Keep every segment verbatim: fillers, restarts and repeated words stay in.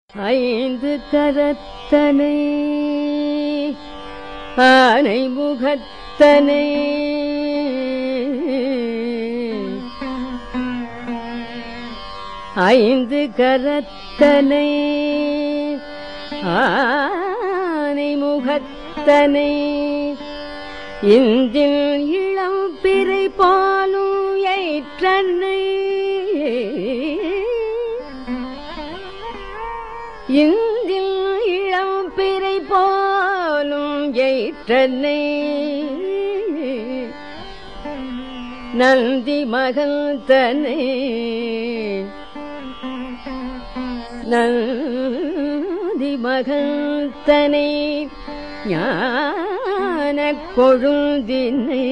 ஐந்து கரத்தனை ஆனை முகத்தனை ஐந்து கரத்தனை ஆனை முகத்தனை இந்தில் இளம் பிறை பாலும் ஏற்றனை இந்தில் இளம் பிறை போலும் ஏற்றனை நந்தி மகன் தனை நந்தி மகன் தனை ஞான கொழுந்தினை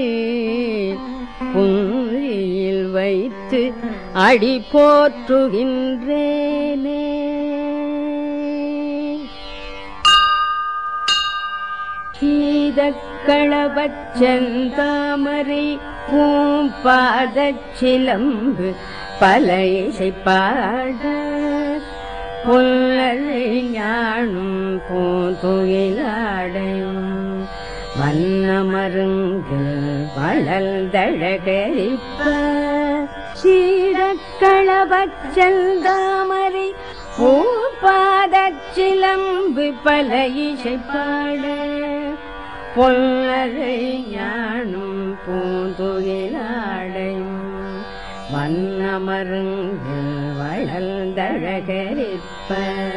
புன்றியில் வைத்து அடி போற்றுகின்றேனே. கீதக்களபச் செந்தாமரை பூம்பாதச் சிலம்பு பல இசைப்பாட புல்லரை ஞானும் பூந்துயிலாடையும் வண்ணமருங்கு வளர்ந்தழகரிப்ப சீரக்களபச் செந்தாமரை பூம்பாதச் சிலம்பு பல இசைப்பாட பொல்லரை ஞானும் பூந்துயிலாடையும் வண்ணமருங்கு வளர்ந்தழகரிப்ப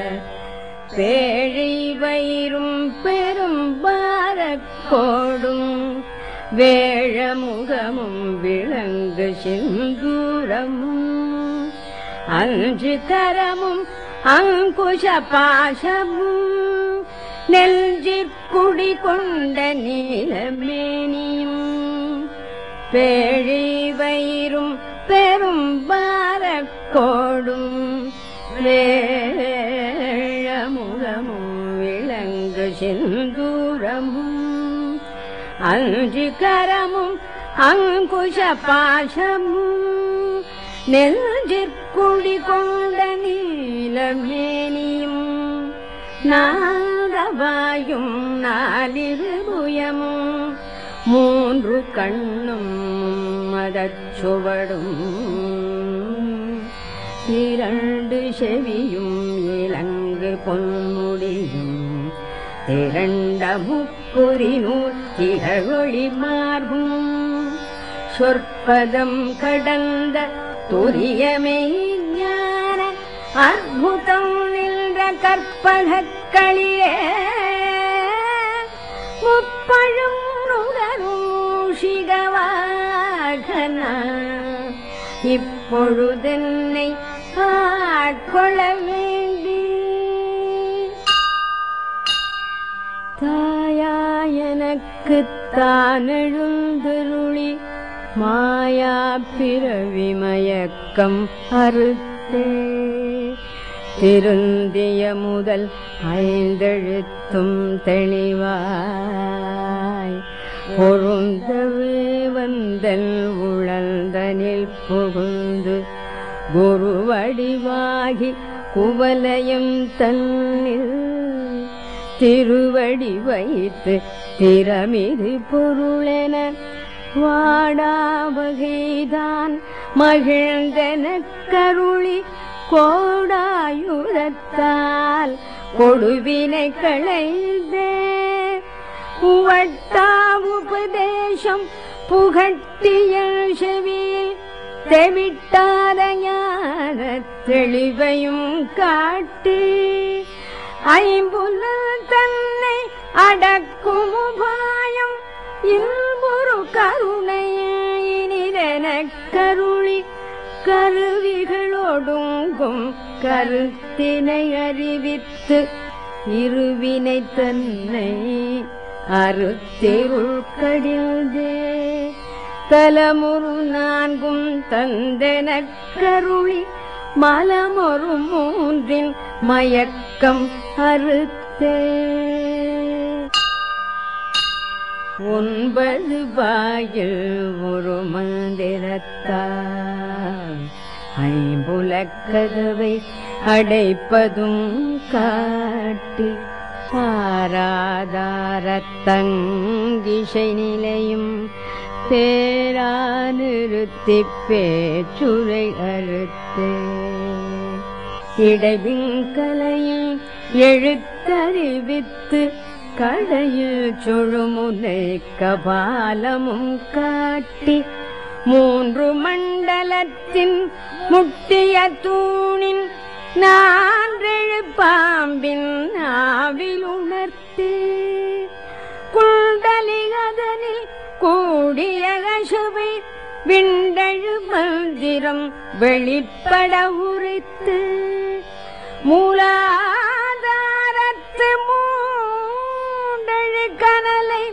பேழை வயிறும் பெரும் பாரக்கோடும் வேழமுகமும் விளங்கு சிந்தூரமும் அஞ்சு கரமும் அங்குஷ பாசமும் நெஞ்சிற்குடி கொண்ட நீலமேனியும் பேழை வயிறும் பெரும் பாரக்கோடும் வேழமுகமும் விளங்கு சிந்தூரமும் அஞ்சு கரமும் அங்குஷ பாசமும் நெஞ்சிற்குடி கொண்ட நீலமேனியும் நாதவாயும் நாலிருபுயமும் மூன்று கண்ணும் மதச்சுவடும் இரண்டு செவியும் இலங்கு பொன்முடியும் திரண்ட முப்புரி நூல் திகழொளி மார்பும் சொற்பதம் கடந்த துரியமே ஞான அற்புதம் நின்ற கற்பகக்களிலே முப்பழும் நுகரும் சிகவாகன இப்பொழுதென்னை ஆட்கொள்ள வேண்டி தாயாயனக்கு தான் எழுந்தருளி மாயா பிறவி மயக்கம் அறுத்தே திருந்திய முதல் ஐந்தெழுத்தும் தெளிவாய் பொருந்தவே வந்தல் உழந்தனில் புகுந்து குருவடிவாகி குவலயம் தன்னில் திருவடி வைத்து திறமிது பொருளென வாடாவகைதான் மகிழ்ந்தன கருளி கோடாயுரத்தால் கொடுவினை களைந்தே உவட்டாவுபதேசம் புகட்டிய செவியில் தெவிட்டாத ஞான தெளிவையும் காட்டி ஐம்புல தன்னை அடக்கும் உபாயம் இன்புறு கருணையினிதென கருளி கருவிகளோடுங்கும் கருத்தினை அறிவித்து இருவினை தன்னை அறுத்திருள் கடிந்தே தலமுறு நான்கும் தந்தெனக் கருளி மலமொரு மூன்றின் மயக்கம் அறுத்தே ஒன்பது வாயில் ஒரு மந்திரத்தால் ஐம்புலக்கதவை அடைப்பதும் காட்டி பாராதாரத்தங்கிசை நிலையும் பேரா நிறுத்தி பேச்சுரை அறுத்து இடைவிங்கலையில் எழுத்தறிவித்து கடையில் சுழுமுனை கபாலமும் காட்டி மூன்று மண்டலத்தின் முட்டிய தூணின் நான்றெழு பாம்பின் ஆவில் உணர்த்தி குண்டலி அதனில் கூடிய அசுவை விண்டழு மந்திரம் வெளிப்பட உரைத்து மூலாதாரத்து மூண்டழு கனலை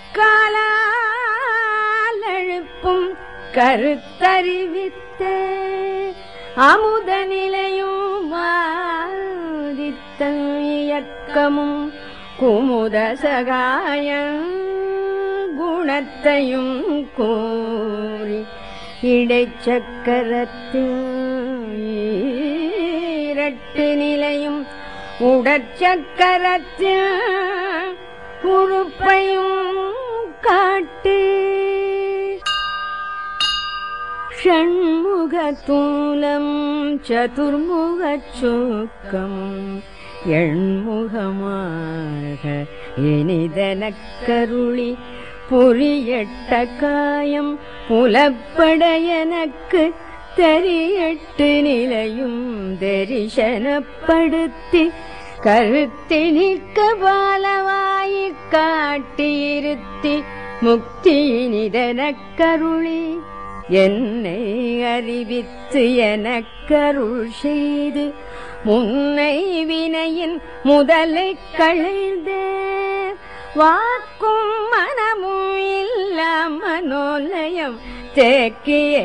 காலால் எழுப்பும் கருத்தறிவித்த அமுத நிலையும் வாதித்த இயக்கமும் குமுத சகாய குணத்தையும் கூறி இடைச்சக்கரத்தில் இரட்டு நிலையும் உடற்சக்கரத்தில் உறுப்பையும் காட்டு ஷண்முகத்தூலம் சதுர்முகச் சூக்கம் எண்முகமாக இனிதனக்கருளி புரியட்ட காயம் புலப்பட எனக்கு தெரியட்டு நிலையும் தரிசனப்படுத்தி கருத்தி நிற்க பாலவாயி காட்டியிருத்தி முக்தியினிதனக்கருளி என்னை அறிவித்து எனக்கருள் செய்து முன்னை வினையின் முதலை களைந்தே வாக்கும் மனமும் இல்ல மனோலயம் தேக்கியே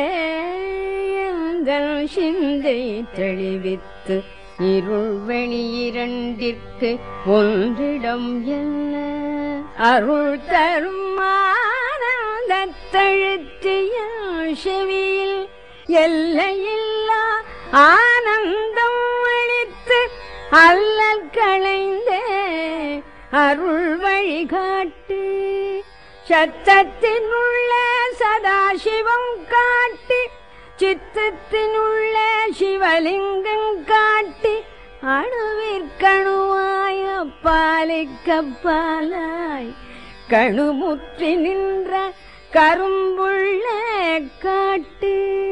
சிந்தை தெளிவித்து இருள் வெளி இரண்டிற்கு ஒன்றிடம் என்ன அருள் தரும் ஆனந்தத்தழுத்திய செவியில் எல்லையில்லா ஆனந்தம் அளித்து அல்லல் களைந்தே அருள் வழிகாட்டு சத்தத்தினுள்ள சதாசிவம் காட்டி சித்தத்தினுள்ள சிவலிங்கம் காட்டி அணுவிற்கணுவாய் அப்பாலிக்கப்பாலாய் கணுமுற்றி நின்ற கரும்புள்ள காட்டு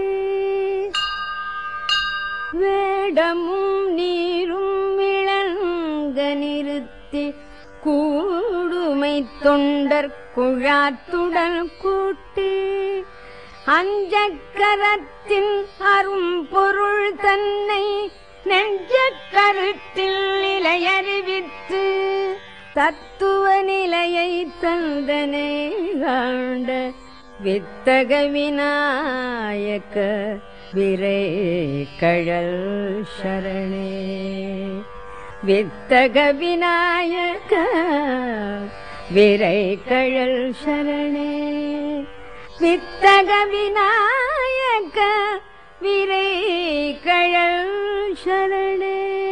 வேடமும் நீரும் இளங்க நிறுத்தி கூடுமை தொண்டர் குழாத்துடன் கூட்டி அஞ்சக்கரத்தின் அரும் பொருள் தன்னை நெஞ்சக்கருத்தில் நிலையறிவித்து தத்துவ நிலையை தந்தனை ஆண்ட வித்தக விநாயக விரை கழல் சரணே வித்தக விநாயக விரை கழல் சரணே வித்தக விநாயக விரை கழல் சரணே.